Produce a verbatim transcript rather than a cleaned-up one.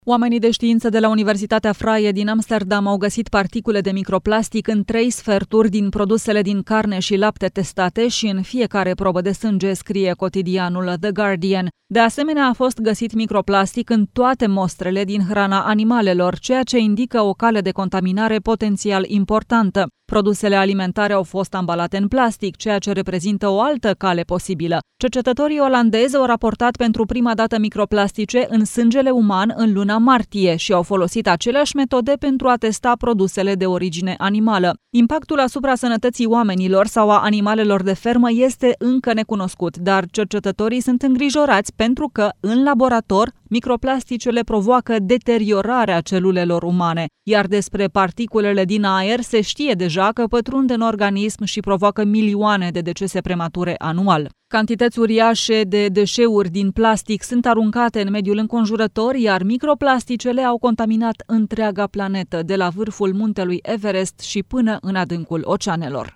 Oamenii de știință de la Universitatea Vrije din Amsterdam au găsit particule de microplastic în trei sferturi din produsele din carne și lapte testate și în fiecare probă de sânge, scrie cotidianul The Guardian. De asemenea, a fost găsit microplastic în toate mostrele din hrana animalelor, ceea ce indică o cale de contaminare potențial importantă. Produsele alimentare au fost ambalate în plastic, ceea ce reprezintă o altă cale posibilă. Cercetătorii olandezi au raportat pentru prima dată microplastice în sângele uman în luna martie și au folosit aceleași metode pentru a testa produsele de origine animală. Impactul asupra sănătății oamenilor sau a animalelor de fermă este încă necunoscut, dar cercetătorii sunt îngrijorați pentru că, în laborator, microplasticele provoacă deteriorarea celulelor umane, iar despre particulele din aer se știe deja că pătrund în organism și provoacă milioane de decese premature anual. Cantități uriașe de deșeuri din plastic sunt aruncate în mediul înconjurător, iar microplasticele au contaminat întreaga planetă, de la vârful muntelui Everest și până în adâncul oceanelor.